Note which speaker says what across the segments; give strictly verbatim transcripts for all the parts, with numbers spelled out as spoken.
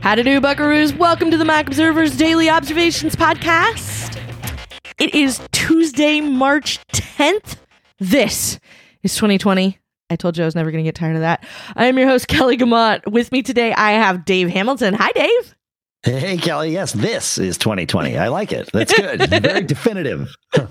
Speaker 1: How to do, buckaroos? Welcome to the Mac Observer's Daily Observations Podcast. It is Tuesday, March tenth. This is twenty twenty. I told you I was never going to get tired of that. I am your host, Kelly Guimont. With me today, I have Dave Hamilton. Hi, Dave.
Speaker 2: Hey, Kelly. Yes, this is twenty twenty. I like it. That's good. Very definitive.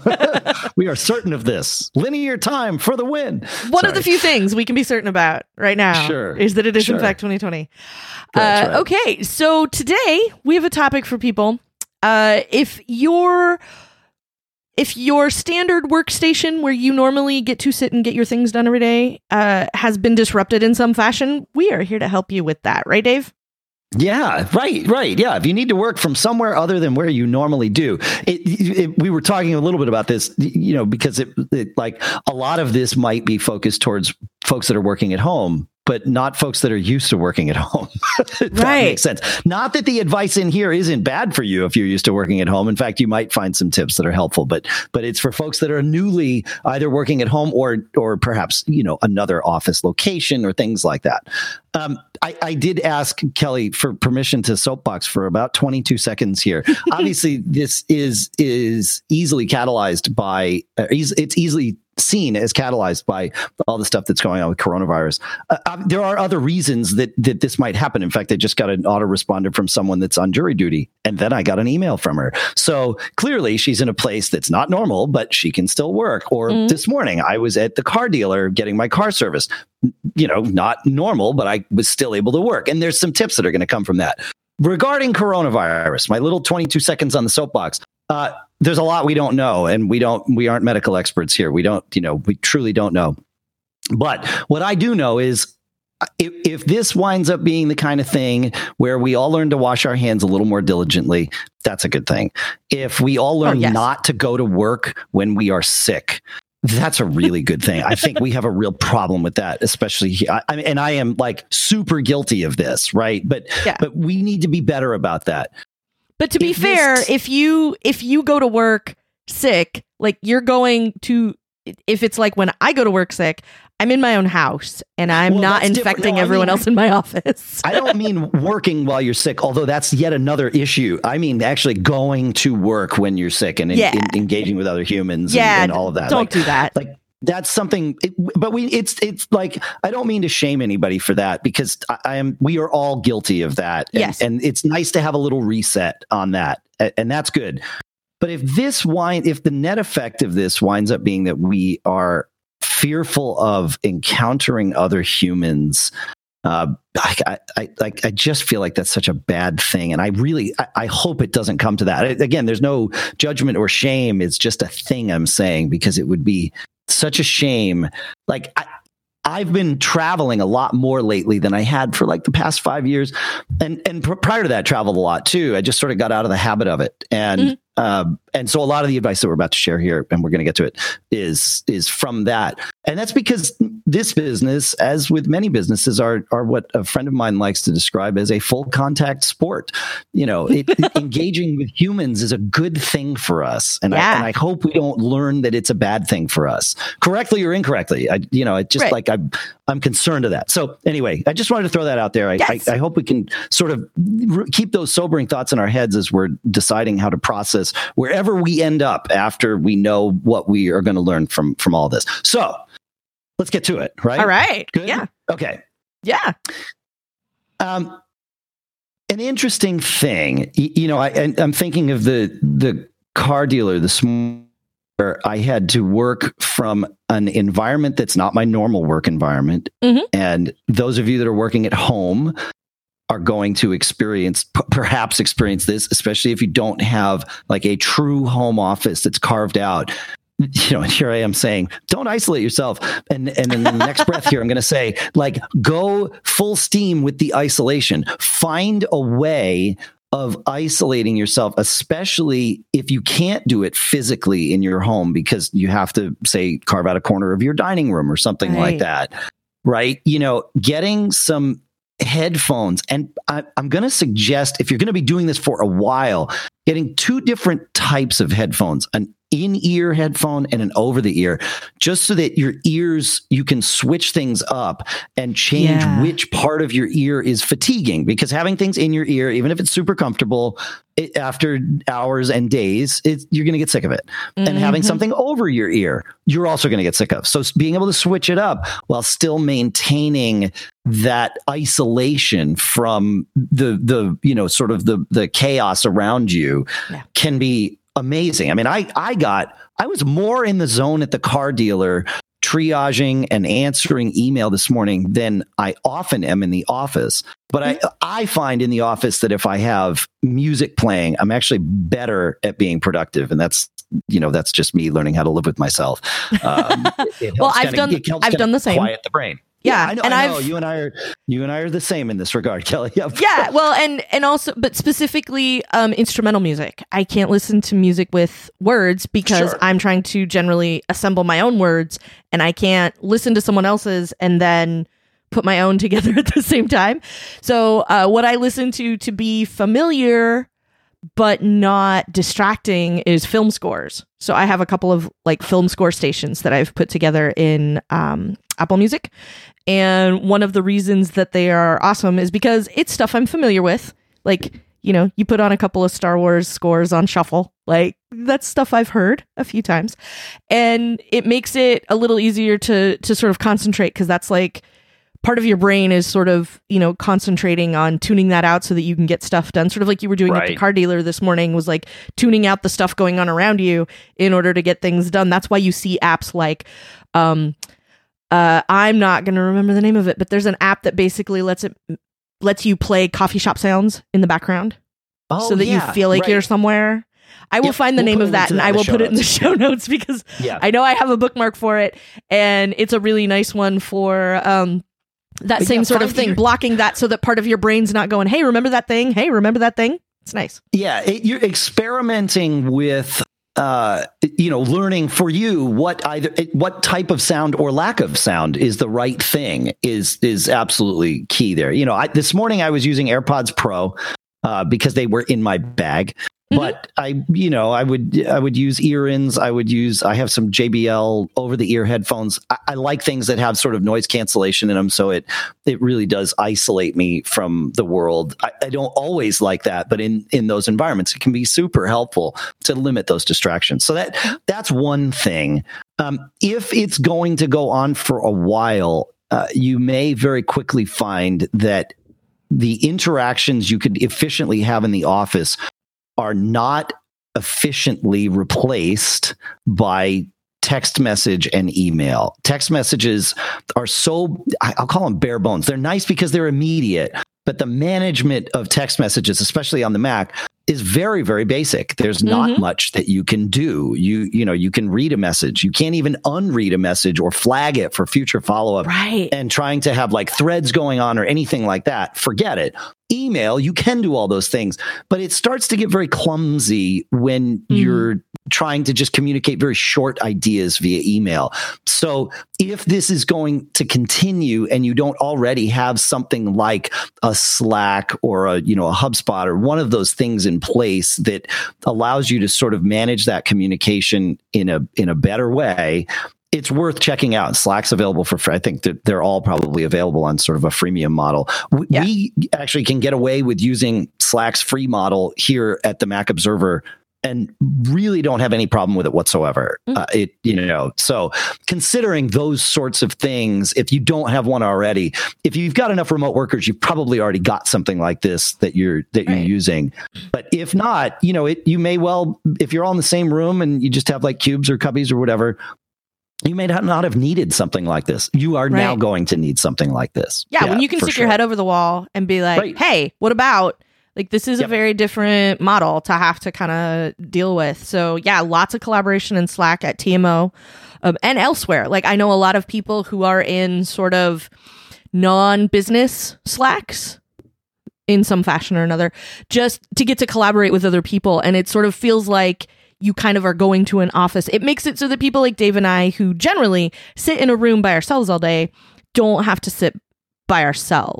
Speaker 2: We are certain of this. Linear time for the win.
Speaker 1: One
Speaker 2: Sorry.
Speaker 1: of the few things we can be certain about right now
Speaker 2: Sure.
Speaker 1: is that it is,
Speaker 2: Sure.
Speaker 1: in fact, twenty twenty.
Speaker 2: That's
Speaker 1: Uh,
Speaker 2: right.
Speaker 1: Okay, so today we have a topic for people. Uh, if your if your standard workstation where you normally get to sit and get your things done every day uh, has been disrupted in some fashion, we are here to help you with that. Right, Dave?
Speaker 2: Yeah, right, right. Yeah, if you need to work from somewhere other than where you normally do, it, it, we were talking a little bit about this, you know, because it, it like a lot of this might be focused towards folks that are working at home, but not folks that are used to working at home. If that
Speaker 1: Right.
Speaker 2: makes sense. Not that the advice in here isn't bad for you if you're used to working at home. In fact, you might find some tips that are helpful, but but it's for folks that are newly either working at home or or perhaps, you know, another office location or things like that. Um, I, I did ask Kelly for permission to soapbox for about twenty-two seconds here. Obviously, this is is easily catalyzed by uh, eas- it's easily seen as catalyzed by all the stuff that's going on with coronavirus. Uh, um, there are other reasons that that this might happen. In fact, I just got an autoresponder from someone that's on jury duty, and then I got an email from her. So clearly, she's in a place that's not normal, but she can still work. Or
Speaker 1: Mm.
Speaker 2: this morning, I was at the car dealer getting my car serviced. You know, not normal, but I was still able to work. And there's some tips that are going to come from that. Regarding coronavirus, my little twenty-two seconds on the soapbox. Uh, there's a lot we don't know, and we don't, we aren't medical experts here. We don't, you know, we truly don't know. But what I do know is if, if this winds up being the kind of thing where we all learn to wash our hands a little more diligently, that's a good thing. If we all learn
Speaker 1: Oh, yes.
Speaker 2: not to go to work when we are sick, that's a really good thing. I think we have a real problem with that, especially here. I, I mean, and I am like super guilty of this, right? But
Speaker 1: Yeah.
Speaker 2: but we need to be better about that.
Speaker 1: But to be
Speaker 2: If
Speaker 1: fair,
Speaker 2: this-
Speaker 1: if you if you go to work sick, like you're going to, if it's like when I go to work sick, I'm in my own house and I'm
Speaker 2: Well,
Speaker 1: not
Speaker 2: that's different.
Speaker 1: infecting
Speaker 2: No, I
Speaker 1: everyone
Speaker 2: mean-
Speaker 1: else in my office.
Speaker 2: I don't mean working while you're sick, although that's yet another issue. I mean actually going to work when you're sick and en-
Speaker 1: Yeah.
Speaker 2: en- engaging with other humans
Speaker 1: yeah,
Speaker 2: and, and all of that.
Speaker 1: Don't
Speaker 2: Like-
Speaker 1: do that.
Speaker 2: Like that's something, it, but we, it's, it's like, I don't mean to shame anybody for that because I, I am, we are all guilty of that. And,
Speaker 1: Yes.
Speaker 2: and it's nice to have a little reset on that. a- And that's good. But if this wind, if the net effect of this winds up being that we are fearful of encountering other humans, uh, I, I, I, I just feel like that's such a bad thing. And I really, I, I hope it doesn't come to that. Again, there's no judgment or shame. It's just a thing I'm saying because it would be such a shame. Like I, I've been traveling a lot more lately than I had for like the past five years. And, and pr- prior to that, traveled a lot too. I just sort of got out of the habit of it. And,
Speaker 1: Mhm.
Speaker 2: um, and so a lot of the advice that we're about to share here, and we're going to get to it, is, is from that. And that's because this business, as with many businesses, are, are what a friend of mine likes to describe as a full contact sport. You know, it, engaging with humans is a good thing for us. And,
Speaker 1: Yeah.
Speaker 2: I, and I hope we don't learn that it's a bad thing for us, correctly or incorrectly. I, you know, it just
Speaker 1: Right.
Speaker 2: like I'm, I'm concerned of that. So anyway, I just wanted to throw that out there. I,
Speaker 1: Yes.
Speaker 2: I, I hope we can sort of r- keep those sobering thoughts in our heads as we're deciding how to process wherever we end up after we know what we are going to learn from, from all this. So let's get to it. Right.
Speaker 1: All right.
Speaker 2: Good.
Speaker 1: Yeah.
Speaker 2: Okay.
Speaker 1: Yeah.
Speaker 2: Um, an interesting thing, y- you know, I, and I'm thinking of the the car dealer this morning where I had to work from an environment that's not my normal work environment.
Speaker 1: Mhm.
Speaker 2: And those of you that are working at home are going to experience, p- perhaps experience this, especially if you don't have like a true home office that's carved out. You know, and here I am saying, don't isolate yourself. And and in the next breath here, I'm going to say, like, go full steam with the isolation. Find a way of isolating yourself, especially if you can't do it physically in your home because you have to, say, carve out a corner of your dining room or something
Speaker 1: Right.
Speaker 2: like that. Right? You know, getting some headphones. And I, I'm going to suggest, if you're going to be doing this for a while, getting two different types of headphones, an in-ear headphone and an over-the-ear, just so that your ears, you can switch things up and change
Speaker 1: Yeah.
Speaker 2: which part of your ear is fatiguing. Because having things in your ear, even if it's super comfortable, it, after hours and days, it, you're going to get sick of it.
Speaker 1: Mm-hmm.
Speaker 2: And having something over your ear, you're also going to get sick of. So being able to switch it up while still maintaining that isolation from the, the you know, sort of the, the chaos around you
Speaker 1: Yeah.
Speaker 2: can be amazing. I mean, I, I got, I was more in the zone at the car dealer triaging and answering email this morning than I often am in the office. But I, I find in the office that if I have music playing, I'm actually better at being productive. And that's, you know, that's just me learning how to live with myself. Um, it, it
Speaker 1: Well,
Speaker 2: helps
Speaker 1: I've
Speaker 2: kinda-
Speaker 1: done-
Speaker 2: it helps
Speaker 1: I've
Speaker 2: kinda
Speaker 1: done the same.
Speaker 2: Quiet the brain.
Speaker 1: Yeah,
Speaker 2: I know.
Speaker 1: and
Speaker 2: I know.
Speaker 1: I've-
Speaker 2: You and I are you and I are the same in this regard, Kelly. Yep.
Speaker 1: Yeah, well, and and also, but specifically um, instrumental music. I can't listen to music with words because
Speaker 2: Sure.
Speaker 1: I'm trying to generally assemble my own words, and I can't listen to someone else's and then put my own together at the same time. So, uh, what I listen to to be familiar but not distracting is film scores. So I have a couple of like film score stations that I've put together in um, Apple Music. And one of the reasons that they are awesome is because it's stuff I'm familiar with. Like, you know, you put on a couple of Star Wars scores on shuffle. Like, that's stuff I've heard a few times. And it makes it a little easier to to sort of concentrate, because that's like part of your brain is sort of, you know, concentrating on tuning that out so that you can get stuff done. Sort of like you were doing at the
Speaker 2: Right.
Speaker 1: car dealer this morning, was like tuning out the stuff going on around you in order to get things done. That's why you see apps like, um, uh, I'm not going to remember the name of it, but there's an app that basically lets it, lets you play coffee shop sounds in the background
Speaker 2: Oh,
Speaker 1: so that
Speaker 2: yeah,
Speaker 1: you feel like
Speaker 2: right.
Speaker 1: you're somewhere. I will
Speaker 2: Yep,
Speaker 1: find the
Speaker 2: we'll
Speaker 1: name
Speaker 2: put a
Speaker 1: of
Speaker 2: link
Speaker 1: that
Speaker 2: to
Speaker 1: and
Speaker 2: that
Speaker 1: I
Speaker 2: in the
Speaker 1: will
Speaker 2: show
Speaker 1: put it in the
Speaker 2: notes.
Speaker 1: show notes, because
Speaker 2: Yeah.
Speaker 1: I know I have a bookmark for it, and it's a really nice one for um, that
Speaker 2: But
Speaker 1: same
Speaker 2: yeah,
Speaker 1: sort of
Speaker 2: find
Speaker 1: thing,
Speaker 2: your-
Speaker 1: blocking that so that part of your brain's not going, hey, remember that thing? Hey, remember that thing? It's nice.
Speaker 2: Yeah, it, you're experimenting with, uh, you know, learning for you what either what type of sound or lack of sound is the right thing is is absolutely key there. You know, I, this morning I was using AirPods Pro uh, because they were in my bag.
Speaker 1: Mhm.
Speaker 2: But I, you know, I would I would use ear-ins. I would use. I have some J B L over-the-ear headphones. I, I like things that have sort of noise cancellation in them, so it it really does isolate me from the world. I, I don't always like that, but in in those environments, it can be super helpful to limit those distractions. So that that's one thing. Um, if it's going to go on for a while, uh, you may very quickly find that the interactions you could efficiently have in the office are not efficiently replaced by text message and email. Text messages are so, I'll call them bare bones. They're nice because they're immediate, but the management of text messages, especially on the Mac, is very, very basic. There's not
Speaker 1: Mhm.
Speaker 2: much that you can do. You, you know, you can read a message. You can't even unread a message or flag it for future follow-up.
Speaker 1: Right.
Speaker 2: And trying to have like threads going on or anything like that, forget it. Email, you can do all those things, but it starts to get very clumsy when
Speaker 1: Mhm.
Speaker 2: you're trying to just communicate very short ideas via email. So if this is going to continue and you don't already have something like a Slack or a, you know, a HubSpot or one of those things in place that allows you to sort of manage that communication in a in a better way, it's worth checking out. Slack's available for free. I think that they're all probably available on sort of a freemium model. We,
Speaker 1: Yeah.
Speaker 2: we actually can get away with using Slack's free model here at the Mac Observer and really don't have any problem with it whatsoever.
Speaker 1: Mm.
Speaker 2: Uh, it, you know, so considering those sorts of things, if you don't have one already, if you've got enough remote workers, you've probably already got something like this that you're that you're
Speaker 1: Right.
Speaker 2: using. But if not, you know, it you may well, if you're all in the same room and you just have like cubes or cubbies or whatever, you may not have needed something like this. You are now
Speaker 1: Right.
Speaker 2: going to need something like this.
Speaker 1: Yeah, when you can
Speaker 2: for
Speaker 1: stick your
Speaker 2: sure.
Speaker 1: head over the wall and be like,
Speaker 2: Right.
Speaker 1: hey, what about? Like, this is
Speaker 2: Yep.
Speaker 1: a very different model to have to kind of deal with. So, yeah, lots of collaboration in Slack at T M O um, and elsewhere. Like, I know a lot of people who are in sort of non-business Slacks in some fashion or another, just to get to collaborate with other people. And it sort of feels like you kind of are going to an office. It makes it so that people like Dave and I, who generally sit in a room by ourselves all day, don't have to sit by ourselves.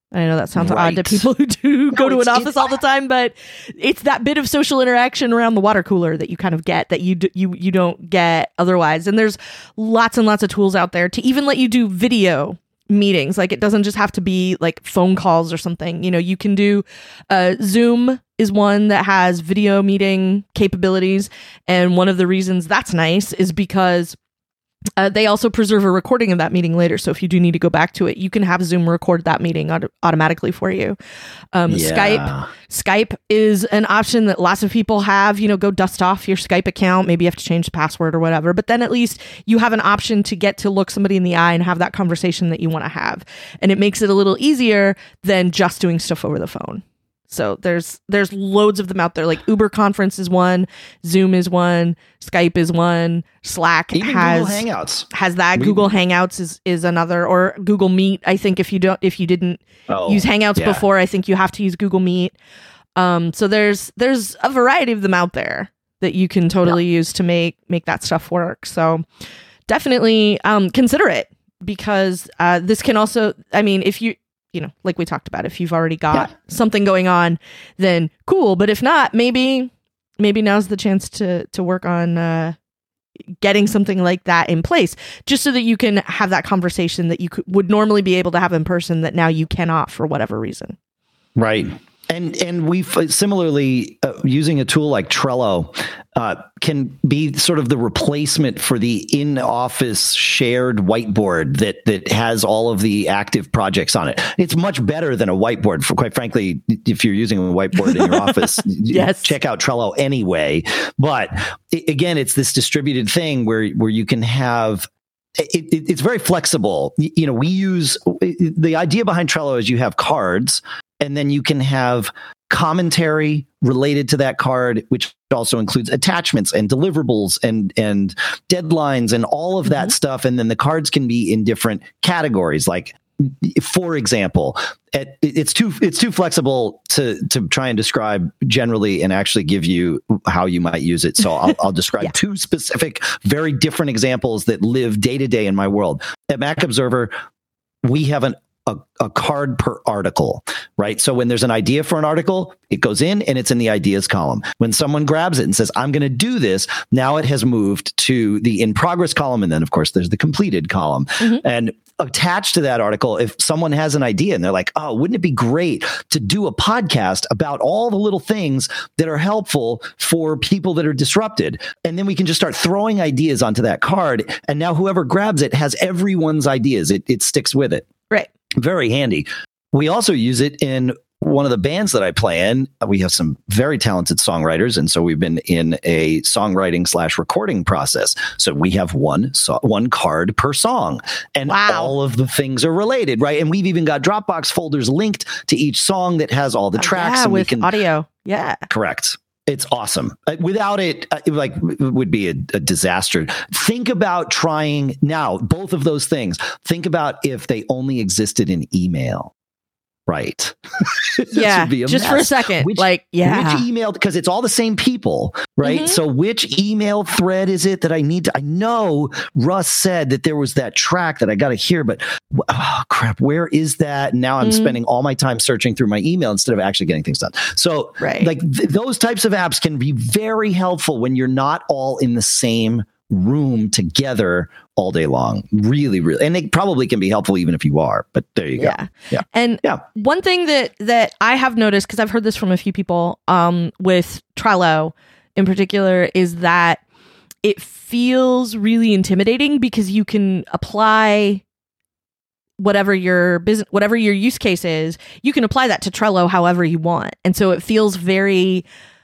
Speaker 1: I know that sounds
Speaker 2: Right.
Speaker 1: odd to people who do go
Speaker 2: No,
Speaker 1: to an
Speaker 2: it's-
Speaker 1: office
Speaker 2: it's-
Speaker 1: all the time, but it's that bit of social interaction around the water cooler that you kind of get that you d- you you don't get otherwise. And there's lots and lots of tools out there to even let you do video meetings. Like it doesn't just have to be like phone calls or something. You know, you can do uh, Zoom is one that has video meeting capabilities, and one of the reasons that's nice is because Uh, they also preserve a recording of that meeting later. So if you do need to go back to it, you can have Zoom record that meeting auto- automatically for you. Um,
Speaker 2: Yeah.
Speaker 1: Skype. Skype is an option that lots of people have. You know, go dust off your Skype account. Maybe you have to change the password or whatever. But then at least you have an option to get to look somebody in the eye and have that conversation that you want to have. And it makes it a little easier than just doing stuff over the phone. So there's there's loads of them out there. Like Uber Conference is one, Zoom is one, Skype is one, Slack
Speaker 2: Even
Speaker 1: has
Speaker 2: Google Hangouts.
Speaker 1: has that.
Speaker 2: We-
Speaker 1: Google Hangouts is is another, or Google Meet. I think if you don't if you didn't
Speaker 2: Oh,
Speaker 1: use Hangouts
Speaker 2: yeah.
Speaker 1: before, I think you have to use Google Meet. Um, so there's there's a variety of them out there that you can totally use to make make that stuff work. So definitely um, consider it, because uh, this can also. I mean, if you. You know, like we talked about, if you've already got
Speaker 2: Yeah.
Speaker 1: something going on, then cool. But if not, maybe maybe now's the chance to to work on uh, getting something like that in place, just so that you can have that conversation that you could, would normally be able to have in person that now you cannot for whatever reason.
Speaker 2: Right. And and we've similarly uh, using a tool like Trello uh, can be sort of the replacement for the in-office shared whiteboard that that has all of the active projects on it. It's much better than a whiteboard. For quite frankly, if you're using a whiteboard in your office,
Speaker 1: Yes.
Speaker 2: check out Trello anyway. But i- again, it's this distributed thing where where you can have. It, it, it's very flexible. Y- You know, we use the idea behind Trello is you have cards, and then you can have commentary related to that card, which also includes attachments and deliverables and and deadlines and all of that
Speaker 1: Mhm.
Speaker 2: stuff. And then the cards can be in different categories. Like, for example, it, it's too it's too flexible to to try and describe generally and actually give you how you might use it. So I'll, I'll describe
Speaker 1: Yeah.
Speaker 2: two specific, very different examples that live day to day in my world. At Mac Observer, we have an A, a card per article, right? So when there's an idea for an article, it goes in and it's in the ideas column. When someone grabs it and says, I'm going to do this, now it has moved to the in progress column. And then, of course, there's the completed column.
Speaker 1: Mhm.
Speaker 2: And attached to that article, if someone has an idea and they're like, oh, wouldn't it be great to do a podcast about all the little things that are helpful for people that are disrupted? And then we can just start throwing ideas onto that card. And now whoever grabs it has everyone's ideas. It, it sticks with it.
Speaker 1: Right.
Speaker 2: Very handy. We also use it in one of the bands that I play in. We have some very talented songwriters, and so we've been in a songwriting slash recording process. So we have one so, one card per song, and
Speaker 1: Wow.
Speaker 2: all of the things are related, right? And we've even got Dropbox folders linked to each song that has all the
Speaker 1: Oh,
Speaker 2: tracks,
Speaker 1: yeah,
Speaker 2: and we
Speaker 1: with
Speaker 2: can
Speaker 1: audio. Yeah.
Speaker 2: correct. It's awesome. Uh, Without it, uh, it like it would be a, a disaster. Think about trying now, both of those things. Think about if they only existed in email. Right. This
Speaker 1: Yeah.
Speaker 2: would be a
Speaker 1: Just for a
Speaker 2: mess.
Speaker 1: second.
Speaker 2: Which-
Speaker 1: like, yeah.
Speaker 2: Which email, because it's all the same people, right?
Speaker 1: Mhm.
Speaker 2: So which email thread is it that I need to, I know Russ said that there was that track that I got to hear, but oh, crap, where is that? Now I'm
Speaker 1: Mhm.
Speaker 2: spending all my time searching through my email instead of actually getting things done. So
Speaker 1: Right.
Speaker 2: like th- those types of apps can be very helpful when you're not all in the same room together all day long. Really, really. And it probably can be helpful even if you are, but there you go.
Speaker 1: Yeah.
Speaker 2: Yeah.
Speaker 1: And
Speaker 2: Yeah.
Speaker 1: one thing that that I have noticed, because I've heard this from a few people um, with Trello in particular, is that it feels really intimidating because you can apply whatever your business, whatever your use case is, you can apply that to Trello however you want. And so it feels very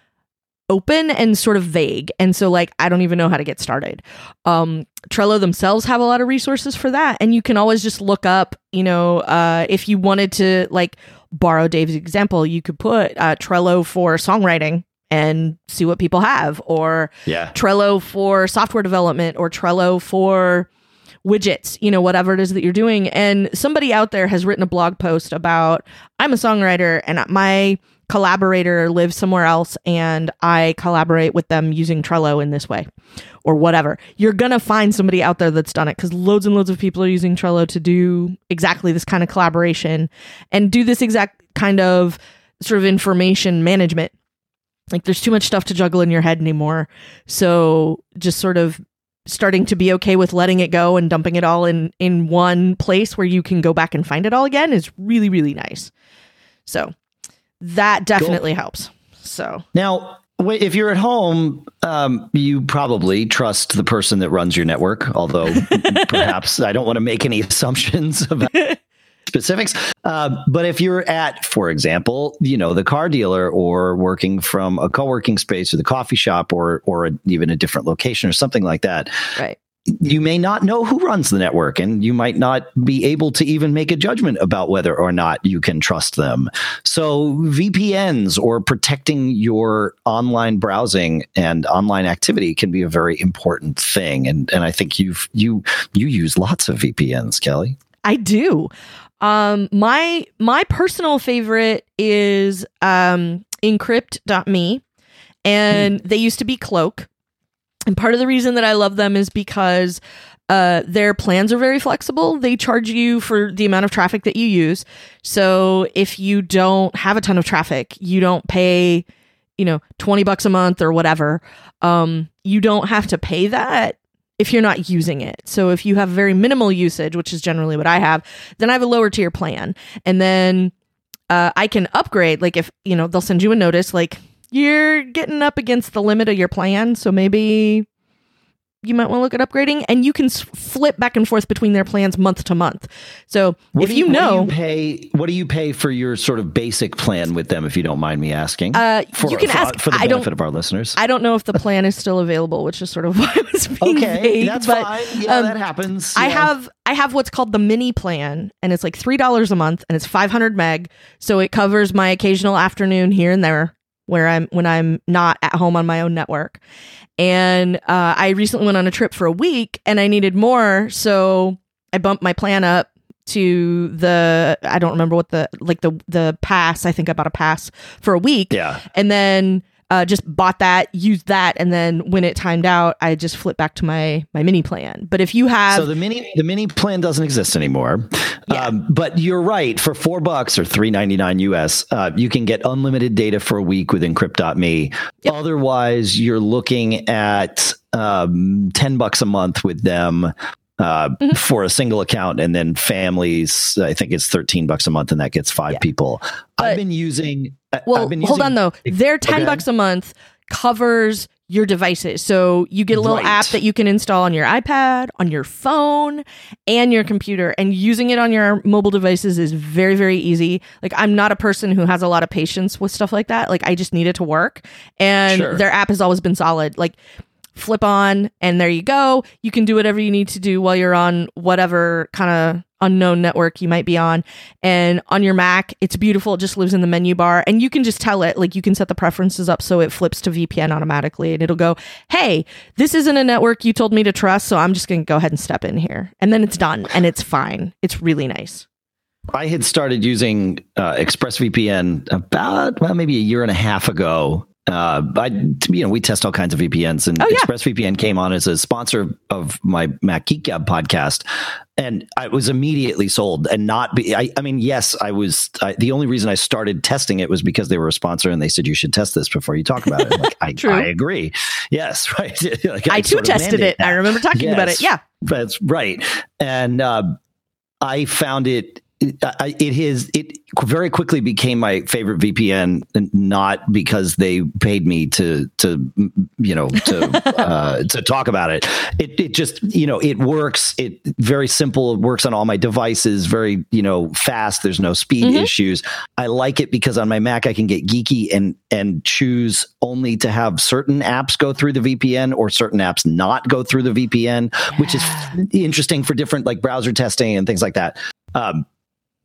Speaker 1: open and sort of vague. And so like, I don't even know how to get started. Um, Trello themselves have a lot of resources for that. And you can always just look up, you know, uh, if you wanted to like borrow Dave's example, you could put uh, Trello for songwriting and see what people have, or
Speaker 2: Yeah.
Speaker 1: Trello for software development, or Trello for widgets, you know, whatever it is that you're doing. And somebody out there has written a blog post about, I'm a songwriter and my collaborator lives somewhere else and I collaborate with them using Trello in this way or whatever. You're going to find somebody out there that's done it because loads and loads of people are using Trello to do exactly this kind of collaboration and do this exact kind of sort of information management. Like there's too much stuff to juggle in your head anymore. So just sort of starting to be okay with letting it go and dumping it all in, in one place where you can go back and find it all again is really, really nice. So that definitely cool. helps. So
Speaker 2: now, if you're at home, um, you probably trust the person that runs your network, although perhaps I don't want to make any assumptions about specifics. Uh, but if you're at, for example, you know, the car dealer or working from a co-working space or the coffee shop or or a, even a different location or something like that,
Speaker 1: right?
Speaker 2: You may not know who runs the network and you might not be able to even make a judgment about whether or not you can trust them. So V P Ns or protecting your online browsing and online activity can be a very important thing. And and I think you've you you use lots of V P Ns, Kelly.
Speaker 1: I do. Um, my my personal favorite is um, encrypt dot me, and hmm. they used to be Cloak. And part of the reason that I love them is because uh, their plans are very flexible. They charge you for the amount of traffic that you use. So if you don't have a ton of traffic, you don't pay, you know, twenty bucks a month or whatever. Um, you don't have to pay that if you're not using it. So if you have very minimal usage, which is generally what I have, then I have a lower tier plan. And then uh, I can upgrade. Like if, you know, they'll send you a notice like, you're getting up against the limit of your plan, so maybe you might want to look at upgrading, and you can s- flip back and forth between their plans month to month. So
Speaker 2: what
Speaker 1: if
Speaker 2: you,
Speaker 1: you know,
Speaker 2: what do you pay, what do you pay for your sort of basic plan with them, if you don't mind me asking?
Speaker 1: Uh,
Speaker 2: for,
Speaker 1: you can
Speaker 2: for,
Speaker 1: ask
Speaker 2: for the
Speaker 1: I
Speaker 2: benefit
Speaker 1: don't,
Speaker 2: of our listeners.
Speaker 1: I don't know if the plan is still available, which is sort of why I was being
Speaker 2: okay,
Speaker 1: vague.
Speaker 2: That's
Speaker 1: but,
Speaker 2: fine. Yeah,
Speaker 1: um,
Speaker 2: that happens.
Speaker 1: I
Speaker 2: yeah.
Speaker 1: have I have what's called the mini plan, and it's like three dollars a month, and it's five hundred meg, so it covers my occasional afternoon here and there, where I'm when I'm not at home on my own network. And uh, I recently went on a trip for a week and I needed more. So I bumped my plan up to the, I don't remember what the, like the, the pass, I think I bought a pass for a week.
Speaker 2: Yeah.
Speaker 1: And then uh, just bought that, used that. And then when it timed out, I just flipped back to my, my mini plan. But if you have.
Speaker 2: So the mini, the mini plan doesn't exist anymore.
Speaker 1: Yeah.
Speaker 2: Um, but you're right. For four bucks or three ninety-nine U S, uh, you can get unlimited data for a week with encrypt dot me. Yep. Otherwise, you're looking at um, ten bucks a month with them uh, mm-hmm. for a single account, and then families. I think it's thirteen bucks a month, and that gets five yeah. people. But, I've been using.
Speaker 1: Well,
Speaker 2: I've been using,
Speaker 1: hold on though. Their ten
Speaker 2: okay.
Speaker 1: bucks a month covers your devices. So you get a little
Speaker 2: right.
Speaker 1: app that you can install on your iPad, on your phone, and your computer. And using it on your mobile devices is very, very easy. Like, I'm not a person who has a lot of patience with stuff like that. Like, I just need it to work. And
Speaker 2: sure.
Speaker 1: their app has always been solid. Like, flip on, and there you go. You can do whatever you need to do while you're on whatever kind of unknown network you might be on. And on your Mac, it's beautiful. It just lives in the menu bar, and you can just tell it, like, you can set the preferences up so it flips to V P N automatically, and it'll go, hey, this isn't a network you told me to trust, so I'm just going to go ahead and step in here. And then it's done, and it's fine. It's really nice.
Speaker 2: I had started using uh, ExpressVPN about, well, maybe a year and a half ago. Uh, I, you know, we test all kinds of V P Ns, and oh, yeah. ExpressVPN came on as a sponsor of my Mac Geek Gab podcast, and I was immediately sold. And not be, I, I mean, yes, I was. I, the only reason I started testing it was because they were a sponsor, and they said you should test this before you talk about it. Like, I, I agree. Yes, right. Like,
Speaker 1: I, I too tested it.
Speaker 2: That.
Speaker 1: I remember talking
Speaker 2: yes,
Speaker 1: about it. Yeah,
Speaker 2: that's right. And uh, I found it. It is it very quickly became my favorite V P N, not because they paid me to to you know to uh, to talk about it. It it just you know it works. It very simple. It works on all my devices. Very you know fast. There's no speed mm-hmm. issues. I like it because on my Mac I can get geeky and and choose only to have certain apps go through the V P N or certain apps not go through the V P N, yeah. which is interesting for different like browser testing and things like that. Um,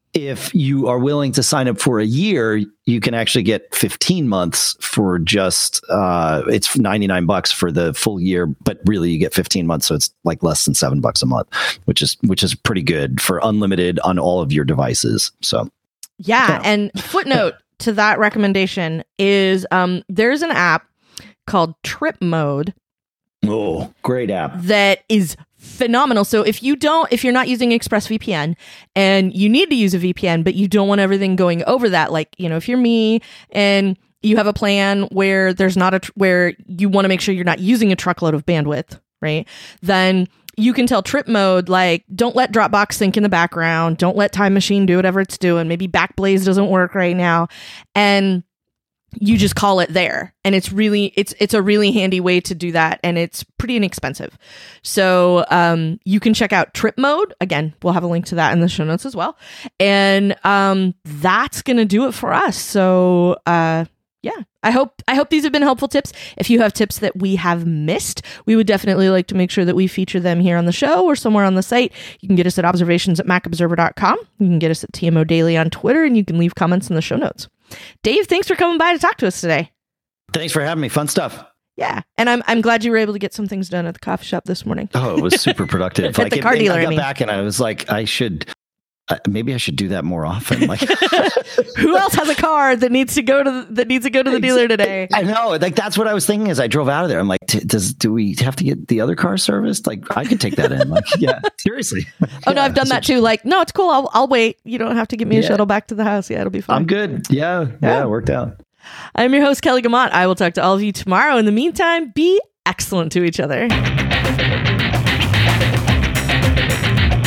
Speaker 2: if you are willing to sign up for a year, you can actually get fifteen months for just, uh, it's ninety-nine bucks for the full year, but really you get fifteen months. So it's like less than seven bucks a month, which is, which is pretty good for unlimited on all of your devices. So
Speaker 1: yeah. yeah. And footnote to that recommendation is, um, there's an app called Trip Mode.
Speaker 2: Oh, great app.
Speaker 1: That is phenomenal. So if you don't, if you're not using ExpressVPN and you need to use a V P N, but you don't want everything going over that, like, you know, if you're me and you have a plan where there's not a, tr- where you want to make sure you're not using a truckload of bandwidth, right? Then you can tell Trip Mode, like, don't let Dropbox sync in the background. Don't let Time Machine do whatever it's doing. Maybe Backblaze doesn't work right now. And you just call it there, and it's really it's it's a really handy way to do that, and it's pretty inexpensive. So um, you can check out Trip Mode. Again, we'll have a link to that in the show notes as well. And um, that's gonna do it for us. So uh, yeah, I hope I hope these have been helpful tips. If you have tips that we have missed, we would definitely like to make sure that we feature them here on the show or somewhere on the site. You can get us at observations at mac observer dot com. You can get us at T M O Daily on Twitter, and you can leave comments in the show notes. Dave, thanks for coming by to talk to us today.
Speaker 2: Thanks for having me. Fun stuff.
Speaker 1: Yeah. And I'm I'm glad you were able to get some things done at the coffee shop this morning.
Speaker 2: Oh, it was super productive.
Speaker 1: At
Speaker 2: like
Speaker 1: the
Speaker 2: it,
Speaker 1: car dealer,
Speaker 2: I got
Speaker 1: I mean.
Speaker 2: back and I was like, I should, uh, maybe I should do that more often. Like,
Speaker 1: who else has a car that needs to go to the, that needs to go to the dealer today?
Speaker 2: I know. Like, that's what I was thinking as I drove out of there. I'm like, does do we have to get the other car serviced? Like, I could take that in. Like, yeah, seriously.
Speaker 1: Oh
Speaker 2: yeah,
Speaker 1: no, I've done
Speaker 2: so,
Speaker 1: that too. Like, no, it's cool. I'll I'll wait. You don't have to give me a
Speaker 2: yeah.
Speaker 1: shuttle back to the house. Yeah, it'll be fine.
Speaker 2: I'm good. Yeah, yeah, yeah, it worked out.
Speaker 1: I'm your host, Kelly Guimont. I will talk to all of you tomorrow. In the meantime, be excellent to each other.